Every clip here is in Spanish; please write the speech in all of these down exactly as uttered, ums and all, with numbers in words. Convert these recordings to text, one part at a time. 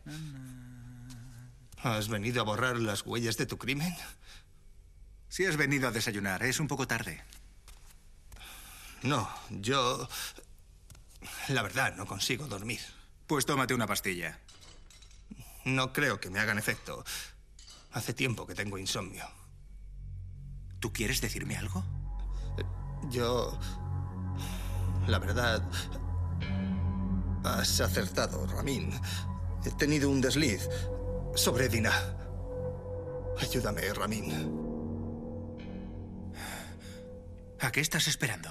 ¿Has venido a borrar las huellas de tu crimen? Si has venido a desayunar, es un poco tarde. No, yo... La verdad, no consigo dormir. Pues tómate una pastilla. No creo que me hagan efecto. Hace tiempo que tengo insomnio. ¿Tú quieres decirme algo? Yo... La verdad... Has acertado, Ramin. He tenido un desliz sobre Dinah. Ayúdame, Ramin. ¿A qué estás esperando?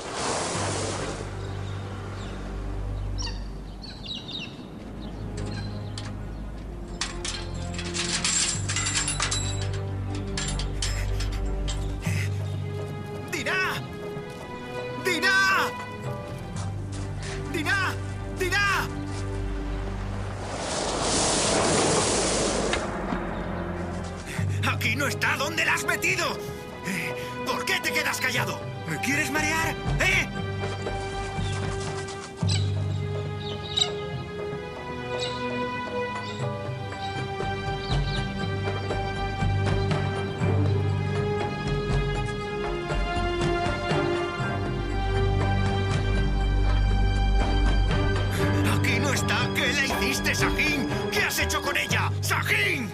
¡Dinah! ¡Dinah! ¡Dinah! ¡Dinah! ¡Aquí no está! ¿Dónde la has metido? ¿Por qué te quedas callado? ¿Me quieres marear? ¿Eh? Aquí no está. ¿Qué le hiciste, Sahin? ¿Qué has hecho con ella? ¡Sahin!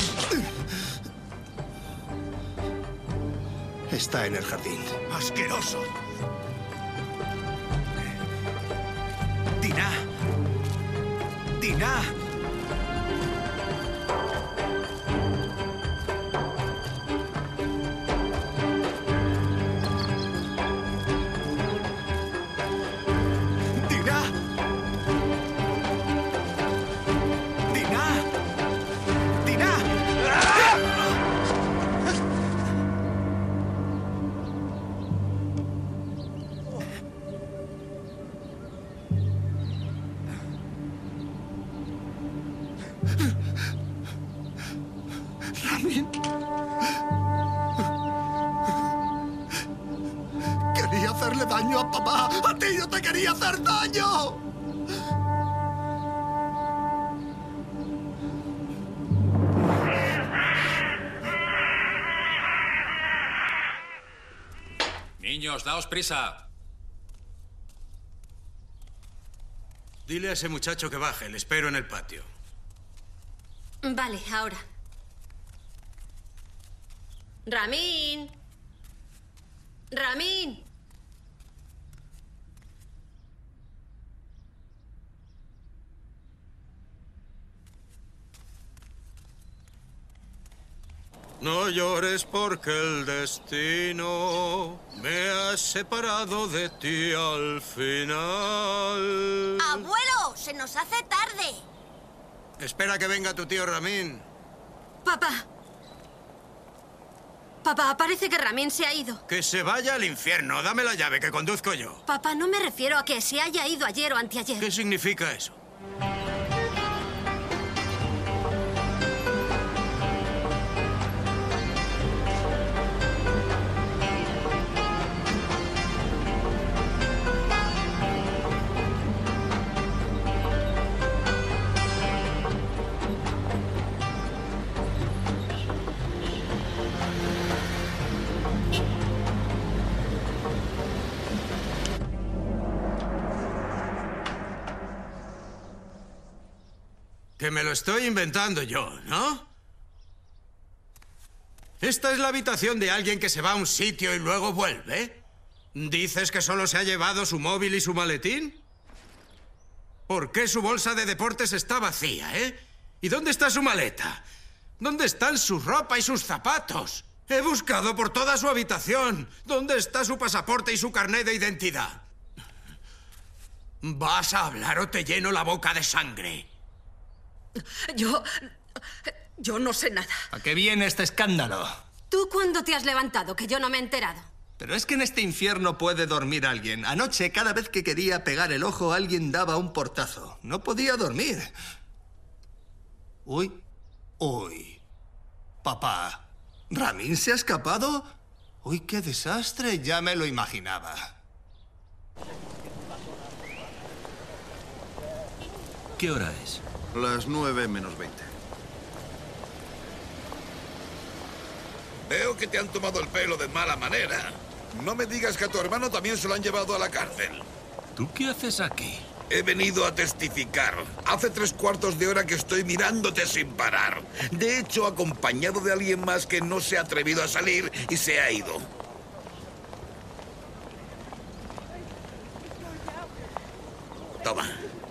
Está en el jardín. ¡Asqueroso! Dinah. Dinah. Dinah. Dinah. Dinah. Ramin. Quería hacerle daño a papá. A ti yo te quería hacer daño. Niños, daos prisa. Dile a ese muchacho que baje. Le espero en el patio. Vale, ahora. Ramin. Ramin. No llores porque el destino me ha separado de ti al final. ¡Abuelo! ¡Se nos hace tarde! Espera que venga tu tío Ramin. Papá. Papá, parece que Ramin se ha ido. Que se vaya al infierno. Dame la llave que conduzco yo. Papá, no me refiero a que se haya ido ayer o anteayer. ¿Qué significa eso? Que me lo estoy inventando yo, ¿no? Esta es la habitación de alguien que se va a un sitio y luego vuelve. ¿Dices que solo se ha llevado su móvil y su maletín? ¿Por qué su bolsa de deportes está vacía, eh? ¿Y dónde está su maleta? ¿Dónde están su ropa y sus zapatos? He buscado por toda su habitación. ¿Dónde está su pasaporte y su carnet de identidad? ¿Vas a hablar o te lleno la boca de sangre? Yo... Yo no sé nada. ¿A qué viene este escándalo? ¿Tú cuándo te has levantado? Que yo no me he enterado. Pero es que en este infierno puede dormir alguien. Anoche, cada vez que quería pegar el ojo, alguien daba un portazo. No podía dormir. Uy, uy. Papá, ¿Ramin se ha escapado? Uy, qué desastre. Ya me lo imaginaba. ¿Qué hora es? Las nueve menos veinte. Veo que te han tomado el pelo de mala manera. No me digas que a tu hermano también se lo han llevado a la cárcel. ¿Tú qué haces aquí? He venido a testificar. Hace tres cuartos de hora que estoy mirándote sin parar. De hecho, acompañado de alguien más que no se ha atrevido a salir y se ha ido. Toma.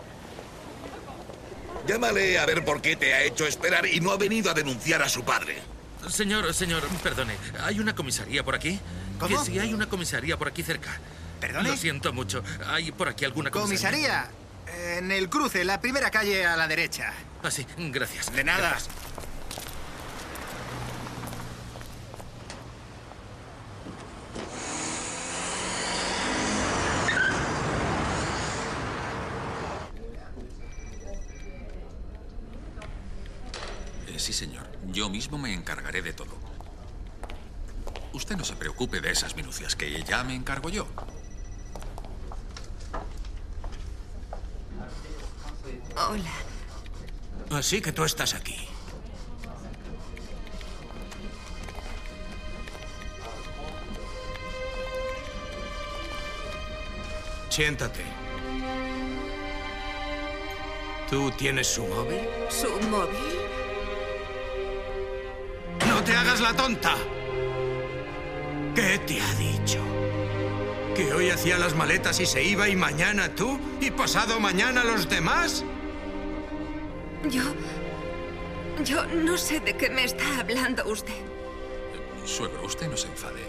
Llámale a ver por qué te ha hecho esperar y no ha venido a denunciar a su padre. Señor, señor, perdone. ¿Hay una comisaría por aquí? ¿Cómo? Que si hay una comisaría por aquí cerca. ¿Perdone? Lo siento mucho. ¿Hay por aquí alguna comisaría? Comisaría. En el cruce, la primera calle a la derecha. Ah, sí. Gracias. De nada. Gracias. Eh, sí, señor. Yo mismo me encargaré de todo. Usted no se preocupe de esas minucias, que ya me encargo yo. Hola. Así que tú estás aquí. Siéntate. ¿Tú tienes su móvil? ¿Su móvil? ¡No te hagas la tonta! ¿Qué te ha dicho? ¿Que hoy hacía las maletas y se iba y mañana tú? ¿Y pasado mañana los demás? Yo... Yo no sé de qué me está hablando usted. Suegro, usted no se enfade.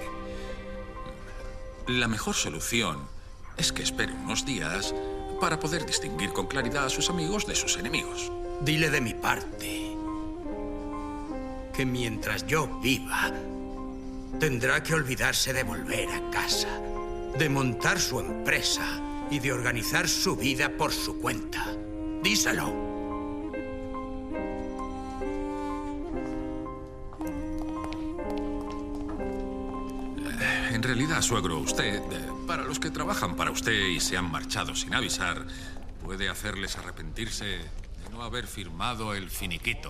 La mejor solución es que espere unos días para poder distinguir con claridad a sus amigos de sus enemigos. Dile de mi parte que mientras yo viva, tendrá que olvidarse de volver a casa, de montar su empresa y de organizar su vida por su cuenta. Díselo. En realidad, suegro, usted, eh, para los que trabajan para usted y se han marchado sin avisar, puede hacerles arrepentirse de no haber firmado el finiquito.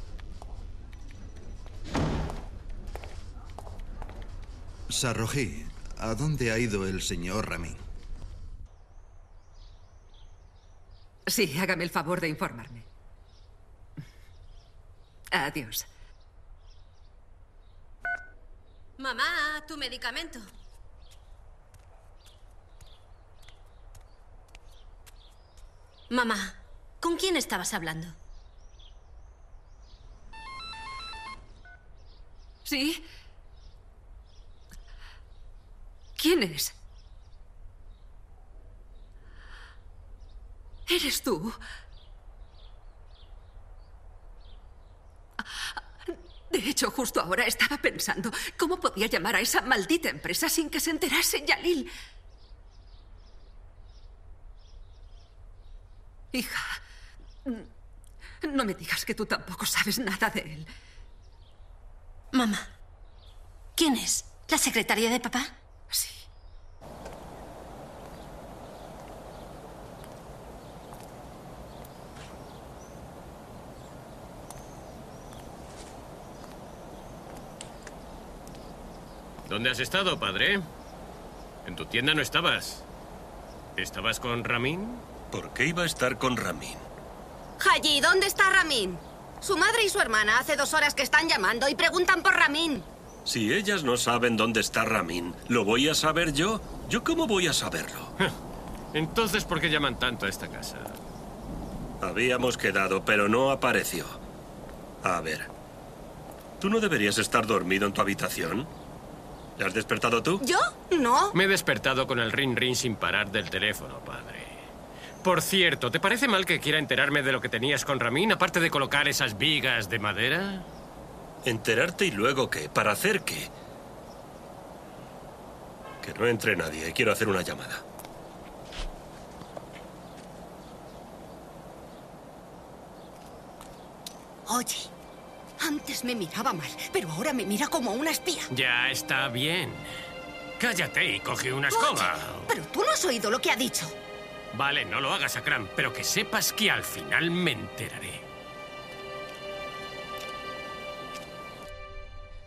Sarrojí, ¿a dónde ha ido el señor Ramin? Sí, hágame el favor de informarme. Adiós. Mamá, tu medicamento. Mamá, ¿con quién estabas hablando? ¿Sí? ¿Quién es? ¿Eres tú? De hecho, justo ahora estaba pensando cómo podía llamar a esa maldita empresa sin que se enterase Yalil. Hija, no me digas que tú tampoco sabes nada de él. Mamá, ¿quién es? ¿La secretaria de papá? Sí. ¿Dónde has estado, padre? En tu tienda no estabas. ¿Estabas con Ramin? ¿Por qué iba a estar con Ramin? Haji, ¿dónde está Ramin? Su madre y su hermana hace dos horas que están llamando y preguntan por Ramin. Si ellas no saben dónde está Ramin, ¿lo voy a saber yo? ¿Yo cómo voy a saberlo? Entonces, ¿por qué llaman tanto a esta casa? Habíamos quedado, pero no apareció. A ver, ¿tú no deberías estar dormido en tu habitación? ¿Le has despertado tú? ¿Yo? No. Me he despertado con el ring ring sin parar del teléfono, padre. Por cierto, ¿te parece mal que quiera enterarme de lo que tenías con Ramin, aparte de colocar esas vigas de madera? ¿Enterarte y luego qué? ¿Para hacer qué? Que no entre nadie. Quiero hacer una llamada. Oye, antes me miraba mal, pero ahora me mira como una espía. Ya está bien. Cállate y coge una escoba. Oye, pero tú no has oído lo que ha dicho. Vale, no lo hagas, Akram, pero que sepas que al final me enteraré.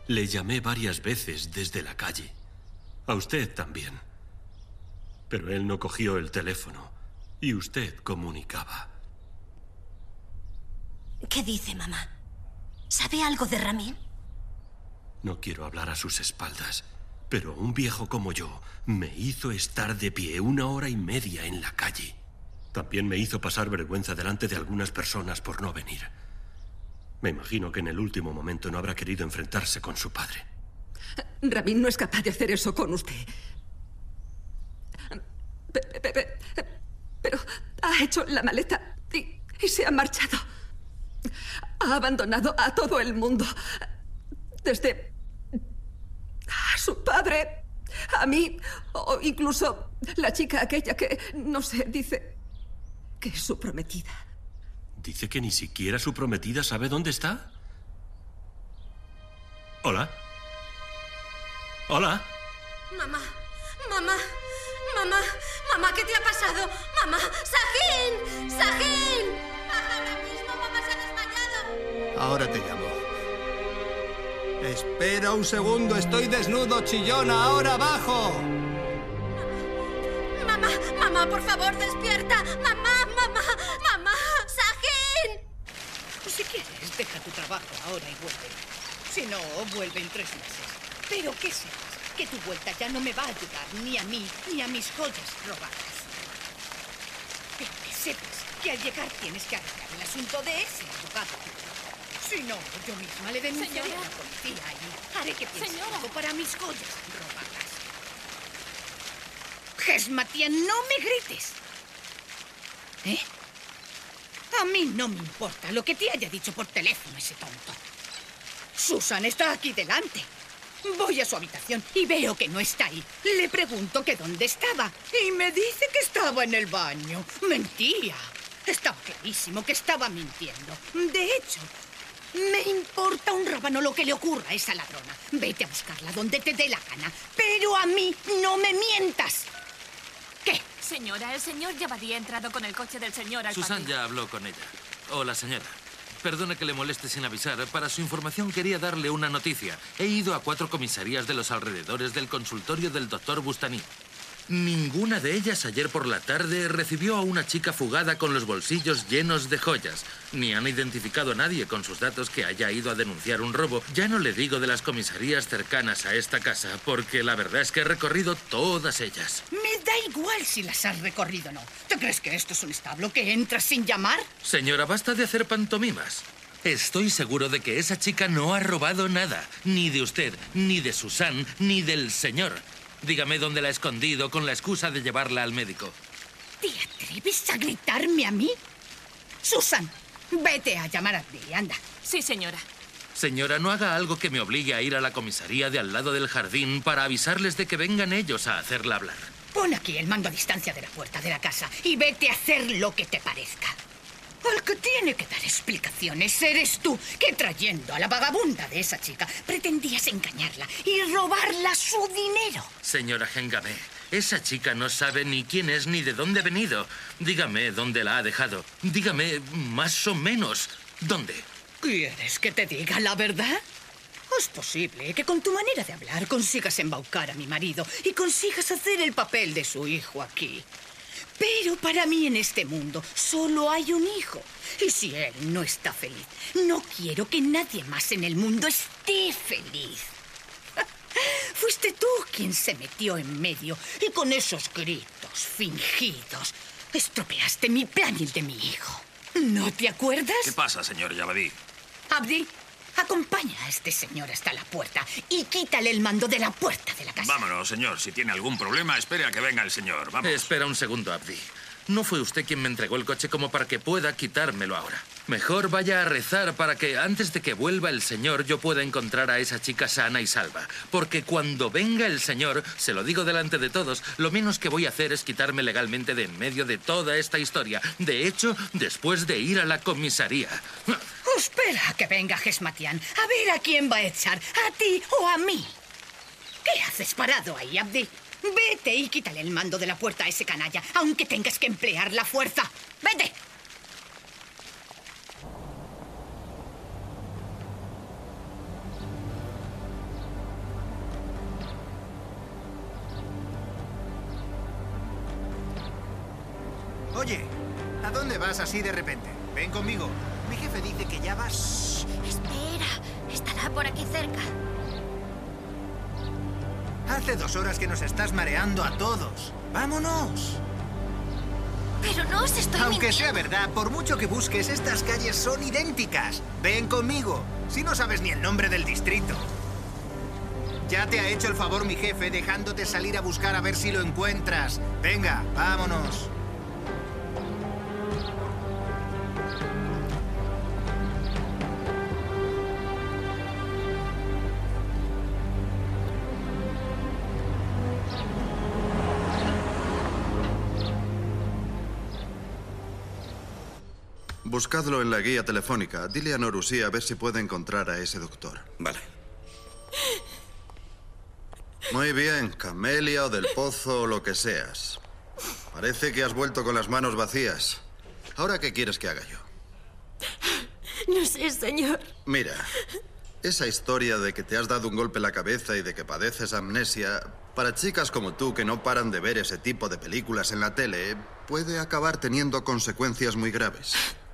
Le llamé varias veces desde la calle. A usted también. Pero él no cogió el teléfono. Y usted comunicaba. ¿Qué dice, mamá? ¿Sabe algo de Ramin? No quiero hablar a sus espaldas, pero un viejo como yo me hizo estar de pie una hora y media en la calle. También me hizo pasar vergüenza delante de algunas personas por no venir. Me imagino que en el último momento no habrá querido enfrentarse con su padre. Ramin no es capaz de hacer eso con usted. Pe- pe- pe- Pero ha hecho la maleta y, y se ha marchado. Ha abandonado a todo el mundo. Desde a su padre, a mí, o incluso la chica aquella que, no sé, dice que es su prometida. ¿Dice que ni siquiera su prometida sabe dónde está? ¿Hola? ¿Hola? Mamá, mamá, mamá, mamá, ¿qué te ha pasado? Mamá, ¡Sahin! ¡Sahin! Baja ahora mismo, mamá se ha desmayado. Ahora te llamo. Espera un segundo, estoy desnudo, chillona, ahora abajo. Mamá, mamá, por favor, despierta. Mamá, mamá, mamá, Sahin. Si quieres, deja tu trabajo ahora y vuelve. Si no, vuelve en tres meses. Pero que sepas que tu vuelta ya no me va a ayudar ni a mí ni a mis joyas robadas. Pero que sepas que al llegar tienes que arreglar el asunto de ese abogado. Si no, yo misma le denunciaré a la policía y haré que piense algo para mis joyas robadas. Heshmatian, no me grites. ¿Eh? A mí no me importa lo que te haya dicho por teléfono ese tonto. Susan está aquí delante. Voy a su habitación y veo que no está ahí. Le pregunto que dónde estaba y me dice que estaba en el baño. Mentía. Estaba clarísimo que estaba mintiendo. De hecho, me importa un rábano lo que le ocurra a esa ladrona. Vete a buscarla donde te dé la gana. Pero a mí no me mientas. ¿Qué? Señora, el señor Yabadí ha entrado con el coche del señor al Susan patio. ya habló con ella. Hola, señora. Perdone que le moleste sin avisar. Para su información quería darle una noticia. He ido a cuatro comisarías de los alrededores del consultorio del doctor Bustani. Ninguna de ellas ayer por la tarde recibió a una chica fugada con los bolsillos llenos de joyas. Ni han identificado a nadie con sus datos que haya ido a denunciar un robo. Ya no le digo de las comisarías cercanas a esta casa, porque la verdad es que he recorrido todas ellas. Me da igual si las has recorrido o no. ¿Te crees que esto es un establo que entras sin llamar? Señora, basta de hacer pantomimas. Estoy seguro de que esa chica no ha robado nada. Ni de usted, ni de Susan, ni del señor. Dígame dónde la ha escondido con la excusa de llevarla al médico. ¿Te atreves a gritarme a mí? Susan, vete a llamar a Billy, anda. Sí, señora. Señora, no haga algo que me obligue a ir a la comisaría de al lado del jardín para avisarles de que vengan ellos a hacerla hablar. Pon aquí el mando a distancia de la puerta de la casa y vete a hacer lo que te parezca. El que tiene que dar explicaciones eres tú, que trayendo a la vagabunda de esa chica pretendías engañarla y robarla su dinero. Señora Hengame, esa chica no sabe ni quién es ni de dónde ha venido. Dígame dónde la ha dejado. Dígame más o menos dónde. ¿Quieres que te diga la verdad? Es posible que con tu manera de hablar consigas embaucar a mi marido y consigas hacer el papel de su hijo aquí. Pero para mí en este mundo solo hay un hijo. Y si él no está feliz, no quiero que nadie más en el mundo esté feliz. Fuiste tú quien se metió en medio y con esos gritos fingidos estropeaste mi plan y el de mi hijo. ¿No te acuerdas? ¿Qué pasa, señor Yabadí? Abdi, acompaña a este señor hasta la puerta y quítale el mando de la puerta de la casa. Vámonos, señor. Si tiene algún problema, espere a que venga el señor. Vamos. Espera un segundo, Abdi. No fue usted quien me entregó el coche como para que pueda quitármelo ahora. Mejor vaya a rezar para que antes de que vuelva el señor yo pueda encontrar a esa chica sana y salva. Porque cuando venga el señor, se lo digo delante de todos, lo menos que voy a hacer es quitarme legalmente de en medio de toda esta historia. De hecho, después de ir a la comisaría. Espera a que venga Heshmatian. A ver a quién va a echar, a ti o a mí. ¿Qué haces parado ahí, Abdi? Vete y quítale el mando de la puerta a ese canalla, aunque tengas que emplear la fuerza. ¡Vete! Oye, ¿a dónde vas así de repente? Ven conmigo. Mi jefe dice que ya vas... Espera, estará por aquí cerca. Hace dos horas que nos estás mareando a todos. ¡Vámonos! Pero no os estoy Aunque mintiendo. sea verdad, por mucho que busques, estas calles son idénticas. Ven conmigo, si no sabes ni el nombre del distrito. Ya te ha hecho el favor mi jefe dejándote salir a buscar a ver si lo encuentras. Venga, vámonos. Buscadlo en la guía telefónica. Dile a Norusí a ver si puede encontrar a ese doctor. Vale. Muy bien, Camelia o del Pozo o lo que seas. Parece que has vuelto con las manos vacías. ¿Ahora qué quieres que haga yo? No sé, señor. Mira, esa historia de que te has dado un golpe en la cabeza y de que padeces amnesia, para chicas como tú que no paran de ver ese tipo de películas en la tele, puede acabar teniendo consecuencias muy graves.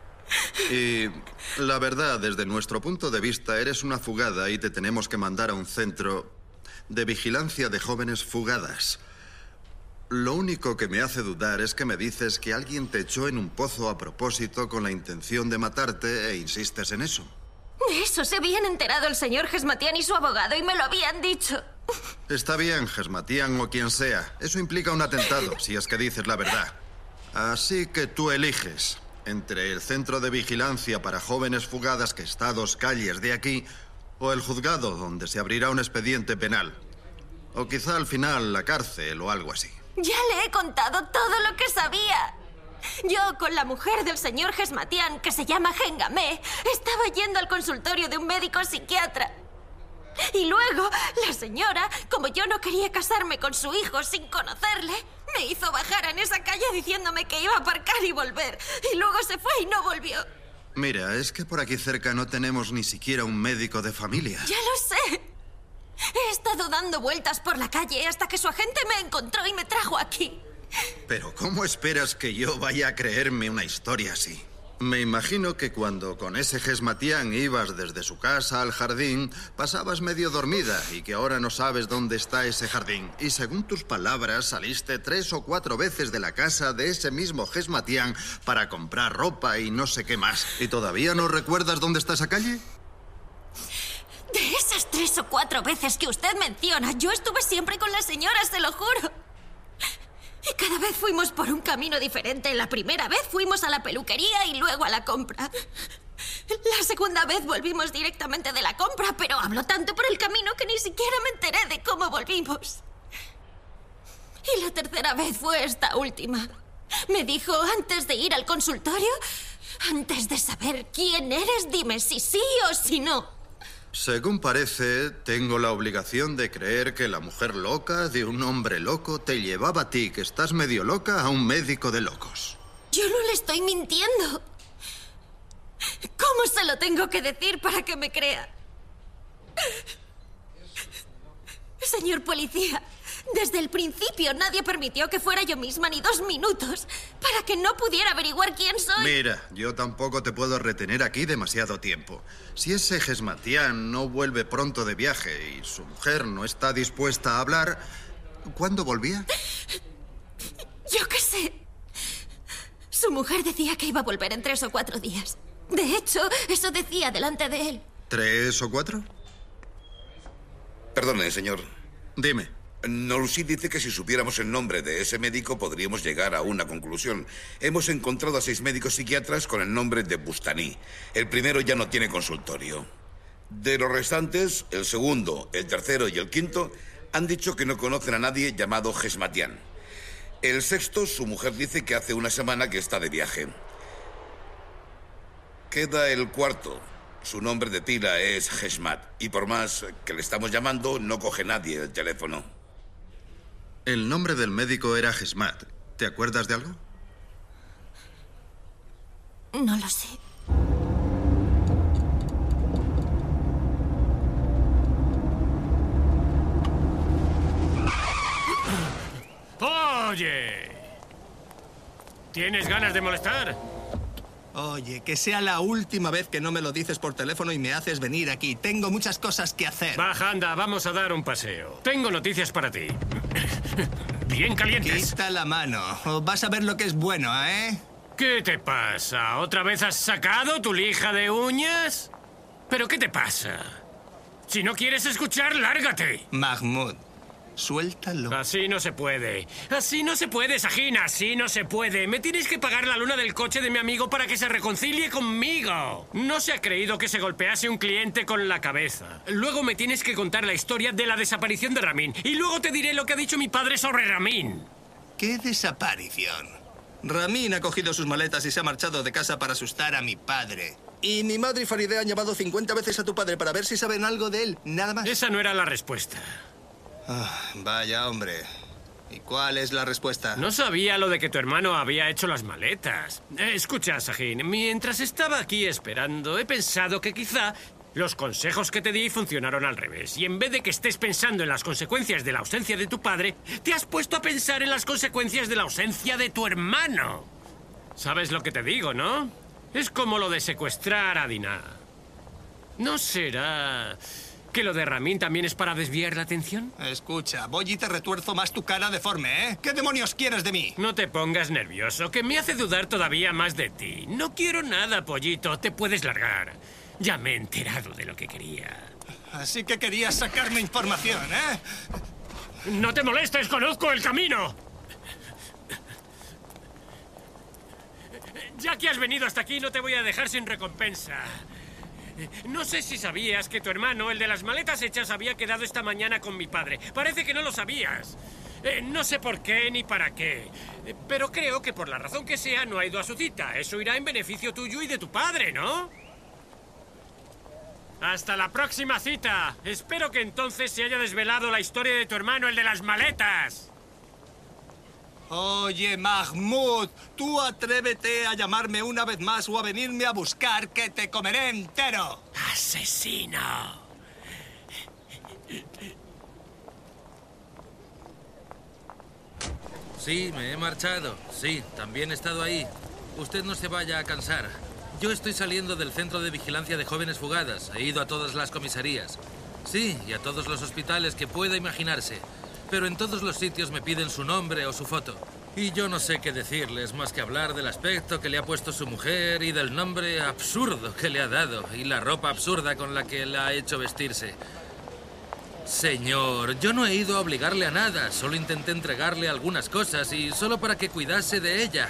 Y la verdad, desde nuestro punto de vista, eres una fugada y te tenemos que mandar a un centro de vigilancia de jóvenes fugadas. Lo único que me hace dudar es que me dices que alguien te echó en un pozo a propósito con la intención de matarte e insistes en eso. De eso se habían enterado el señor Gesmatian y su abogado y me lo habían dicho. Está bien, Gesmatian o quien sea. Eso implica un atentado, si es que dices la verdad. Así que tú eliges entre el centro de vigilancia para jóvenes fugadas que está a dos calles de aquí o el juzgado donde se abrirá un expediente penal. O quizá al final la cárcel o algo así. Ya le he contado todo lo que sabía. Yo, con la mujer del señor Gesmatian, que se llama Hengame, estaba yendo al consultorio de un médico psiquiatra. Y luego, la señora, como yo no quería casarme con su hijo sin conocerle, me hizo bajar en esa calle diciéndome que iba a aparcar y volver. Y luego se fue y no volvió. Mira, es que por aquí cerca no tenemos ni siquiera un médico de familia. Ya lo sé. He estado dando vueltas por la calle hasta que su agente me encontró y me trajo aquí. Pero ¿cómo esperas que yo vaya a creerme una historia así? Me imagino que cuando con ese Gesmatian ibas desde su casa al jardín, pasabas medio dormida y que ahora no sabes dónde está ese jardín. Y según tus palabras, saliste tres o cuatro veces de la casa de ese mismo Gesmatian para comprar ropa y no sé qué más. ¿Y todavía no recuerdas dónde está esa calle? De esas tres o cuatro veces que usted menciona, yo estuve siempre con la señora, se lo juro. Y cada vez fuimos por un camino diferente. La primera vez fuimos a la peluquería y luego a la compra. La segunda vez volvimos directamente de la compra, pero habló tanto por el camino que ni siquiera me enteré de cómo volvimos. Y la tercera vez fue esta última. Me dijo, antes de ir al consultorio, antes de saber quién eres, dime si sí o si no. Según parece, tengo la obligación de creer que la mujer loca de un hombre loco te llevaba a ti, que estás medio loca, a un médico de locos. Yo no le estoy mintiendo. ¿Cómo se lo tengo que decir para que me crea? Señor policía, desde el principio nadie permitió que fuera yo misma ni dos minutos para que no pudiera averiguar quién soy. Mira, yo tampoco te puedo retener aquí demasiado tiempo. Si ese Gesmatian no vuelve pronto de viaje y su mujer no está dispuesta a hablar, ¿cuándo volvía? Yo qué sé. Su mujer decía que iba a volver en tres o cuatro días. De hecho, eso decía delante de él. ¿Tres o cuatro? Perdone, señor. Dime. Norusí dice que si supiéramos el nombre de ese médico podríamos llegar a una conclusión. Hemos encontrado a seis médicos psiquiatras con el nombre de Bustani. El primero ya no tiene consultorio. De los restantes, el segundo, el tercero y el quinto han dicho que no conocen a nadie llamado Gesmatian. El sexto, su mujer dice que hace una semana que está de viaje. Queda el cuarto. Su nombre de pila es Gesmat. Y por más que le estamos llamando, no coge nadie el teléfono. El nombre del médico era Gesmat. ¿Te acuerdas de algo? No lo sé. ¡Oye! ¿Tienes ganas de molestar? Oye, que sea la última vez que no me lo dices por teléfono y me haces venir aquí. Tengo muchas cosas que hacer. Baja, anda, vamos a dar un paseo. Tengo noticias para ti. Bien calientes. Quita la mano. O vas a ver lo que es bueno, ¿eh? ¿Qué te pasa? ¿Otra vez has sacado tu lija de uñas? ¿Pero qué te pasa? Si no quieres escuchar, lárgate. Mahmoud, suéltalo. Así no se puede. Así no se puede, Sahin. Así no se puede. Me tienes que pagar la luna del coche de mi amigo para que se reconcilie conmigo. No se ha creído que se golpease un cliente con la cabeza. Luego me tienes que contar la historia de la desaparición de Ramin. Y luego te diré lo que ha dicho mi padre sobre Ramin. ¿Qué desaparición? Ramin ha cogido sus maletas y se ha marchado de casa para asustar a mi padre. Y mi madre y Farideh han llamado cincuenta veces a tu padre para ver si saben algo de él. Nada más. Esa no era la respuesta. Ah, vaya, hombre. ¿Y cuál es la respuesta? No sabía lo de que tu hermano había hecho las maletas. Eh, escucha, Sahin, mientras estaba aquí esperando, he pensado que quizá los consejos que te di funcionaron al revés. Y en vez de que estés pensando en las consecuencias de la ausencia de tu padre, te has puesto a pensar en las consecuencias de la ausencia de tu hermano. ¿Sabes lo que te digo, no? Es como lo de secuestrar a Dinah. ¿No será que lo de Ramin también es para desviar la atención? Escucha, voy y te retuerzo más tu cara deforme, ¿eh? ¿Qué demonios quieres de mí? No te pongas nervioso, que me hace dudar todavía más de ti. No quiero nada, pollito. Te puedes largar. Ya me he enterado de lo que quería. Así que querías sacarme información, ¿eh? ¡No te molestes! ¡Conozco el camino! Ya que has venido hasta aquí, no te voy a dejar sin recompensa. No sé si sabías que tu hermano, el de las maletas hechas, había quedado esta mañana con mi padre. Parece que no lo sabías. Eh, no sé por qué ni para qué. Eh, pero creo que por la razón que sea no ha ido a su cita. Eso irá en beneficio tuyo y de tu padre, ¿no? Hasta la próxima cita. Espero que entonces se haya desvelado la historia de tu hermano, el de las maletas. Oye, Mahmoud, tú atrévete a llamarme una vez más o a venirme a buscar, que te comeré entero. ¡Asesino! Sí, me he marchado. Sí, también he estado ahí. Usted no se vaya a cansar. Yo estoy saliendo del centro de vigilancia de jóvenes fugadas. He ido a todas las comisarías. Sí, y a todos los hospitales que pueda imaginarse. Pero en todos los sitios me piden su nombre o su foto. Y yo no sé qué decirles más que hablar del aspecto que le ha puesto su mujer y del nombre absurdo que le ha dado y la ropa absurda con la que la ha hecho vestirse. Señor, yo no he ido a obligarle a nada. Solo intenté entregarle algunas cosas y solo para que cuidase de ella.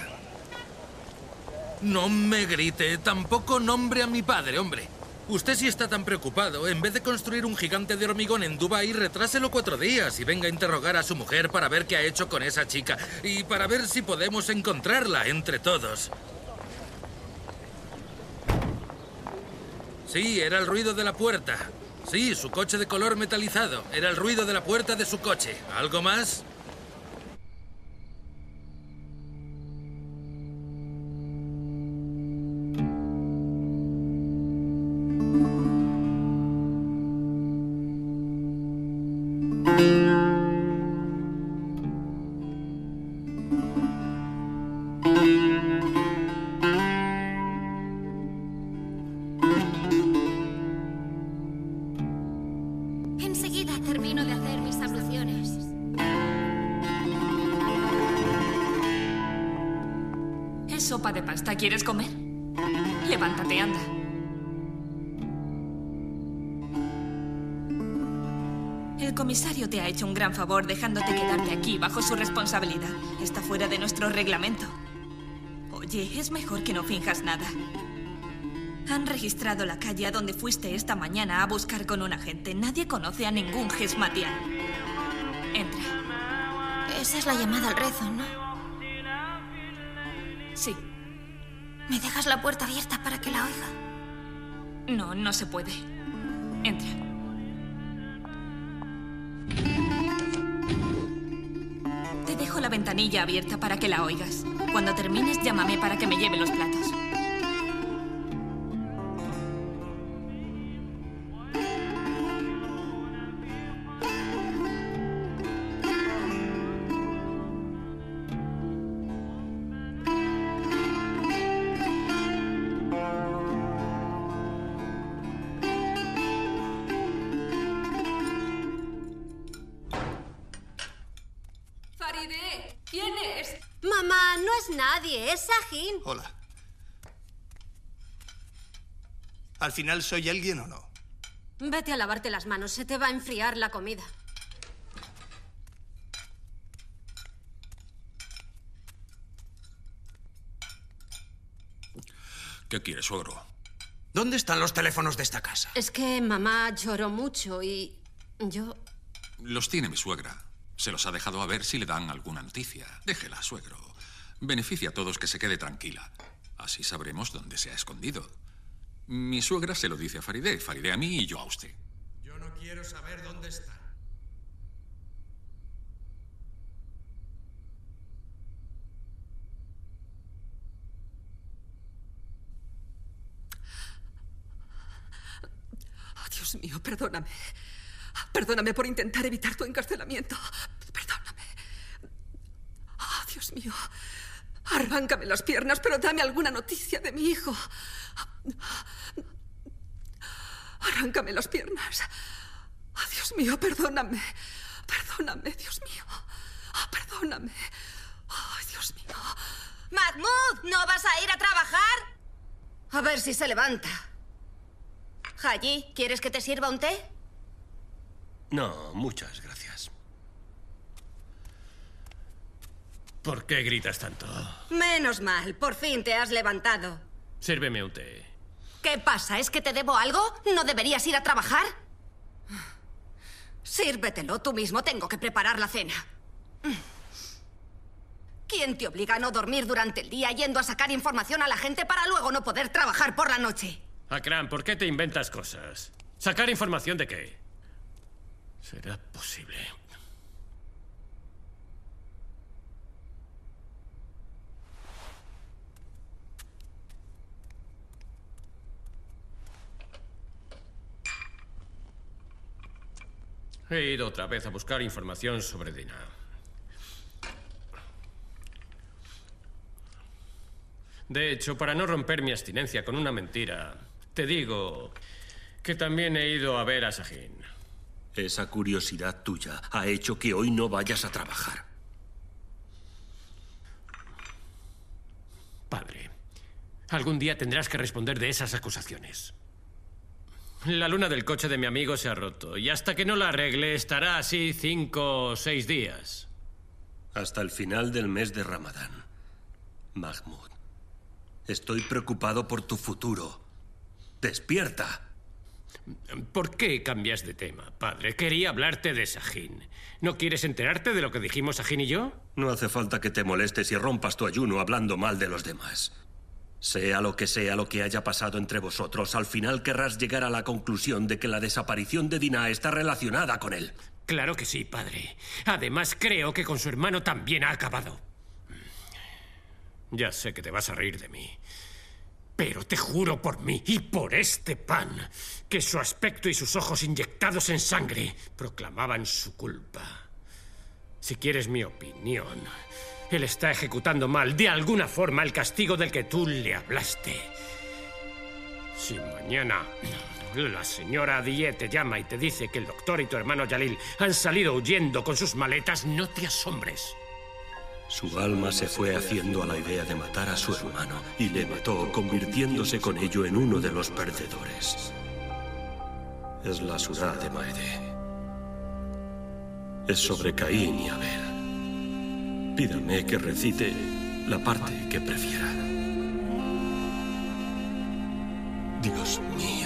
No me grite. Tampoco nombre a mi padre, hombre. Usted si está tan preocupado, en vez de construir un gigante de hormigón en Dubái, retráselo cuatro días y venga a interrogar a su mujer para ver qué ha hecho con esa chica y para ver si podemos encontrarla entre todos. Sí, era el ruido de la puerta. Sí, su coche de color metalizado. Era el ruido de la puerta de su coche. ¿Algo más? Enseguida termino de hacer mis abluciones. Es sopa de pasta. ¿Quieres comer? Levántate, anda. El comisario te ha hecho un gran favor dejándote quedarte aquí bajo su responsabilidad. Está fuera de nuestro reglamento. Oye, es mejor que no finjas nada. Han registrado la calle a donde fuiste esta mañana a buscar con un agente. Nadie conoce a ningún Gesmatian. Entra. Esa es la llamada al rezo, ¿no? Sí. ¿Me dejas la puerta abierta para que la oiga? No, no se puede. Entra. Te dejo la ventanilla abierta para que la oigas. Cuando termines, llámame para que me lleve los platos. es nadie, es Sahin. Hola. ¿Al final soy alguien o no? Vete a lavarte las manos, se te va a enfriar la comida. ¿Qué quieres, suegro? ¿Dónde están los teléfonos de esta casa? Es que mamá lloró mucho y yo... Los tiene mi suegra. Se los ha dejado a ver si le dan alguna noticia. Déjela, suegro. Beneficia a todos que se quede tranquila. Así sabremos dónde se ha escondido. Mi suegra se lo dice a Farideh, Farideh a mí y yo a usted. Yo no quiero saber dónde está. Oh, Dios mío, perdóname. Perdóname por intentar evitar tu encarcelamiento. Perdóname. Oh, Dios mío. Arráncame las piernas, pero dame alguna noticia de mi hijo. Arráncame las piernas. Oh, Dios mío, perdóname. Perdóname, Dios mío. Oh, perdóname. Oh, Dios mío. Mahmoud, ¿no vas a ir a trabajar? A ver si se levanta. Haji, ¿quieres que te sirva un té? No, muchas gracias. ¿Por qué gritas tanto? Menos mal, por fin te has levantado. Sírveme un té. ¿Qué pasa? ¿Es que te debo algo? ¿No deberías ir a trabajar? Sírvetelo tú mismo, tengo que preparar la cena. ¿Quién te obliga a no dormir durante el día yendo a sacar información a la gente para luego no poder trabajar por la noche? Akram, ¿por qué te inventas cosas? ¿Sacar información de qué? ¿Será posible? He ido otra vez a buscar información sobre Dina. De hecho, para no romper mi abstinencia con una mentira, te digo que también he ido a ver a Sahin. Esa curiosidad tuya ha hecho que hoy no vayas a trabajar. Padre, algún día tendrás que responder de esas acusaciones. La luna del coche de mi amigo se ha roto y hasta que no la arregle estará así cinco o seis días. Hasta el final del mes de Ramadán. Mahmoud, estoy preocupado por tu futuro. ¡Despierta! ¿Por qué cambias de tema, padre? Quería hablarte de Sahin. ¿No quieres enterarte de lo que dijimos Sahin y yo? No hace falta que te molestes y rompas tu ayuno hablando mal de los demás. Sea lo que sea lo que haya pasado entre vosotros, al final querrás llegar a la conclusión de que la desaparición de Dina está relacionada con él. Claro que sí, padre. Además, creo que con su hermano también ha acabado. Ya sé que te vas a reír de mí. Pero te juro por mí y por este pan que su aspecto y sus ojos inyectados en sangre proclamaban su culpa. Si quieres mi opinión, él está ejecutando mal, de alguna forma, el castigo del que tú le hablaste. Si mañana la señora Adie te llama y te dice que el doctor y tu hermano Jalil han salido huyendo con sus maletas, no te asombres. Su alma se fue haciendo a la idea de matar a su hermano y le mató, convirtiéndose con ello en uno de los perdedores. Es la Surá de Maede. Es sobre Caín y Abel. Pídame que recite la parte que prefiera. Dios mío.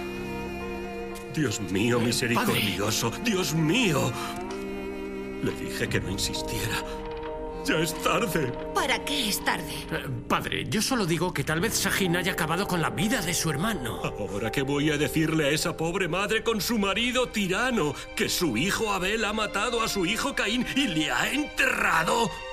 Dios mío misericordioso. Dios mío. Le dije que no insistiera. Ya es tarde. ¿Para qué es tarde? Eh, padre, yo solo digo que tal vez Sahin haya acabado con la vida de su hermano. ¿Ahora qué voy a decirle a esa pobre madre con su marido tirano? ¿Que su hijo Abel ha matado a su hijo Caín y le ha enterrado?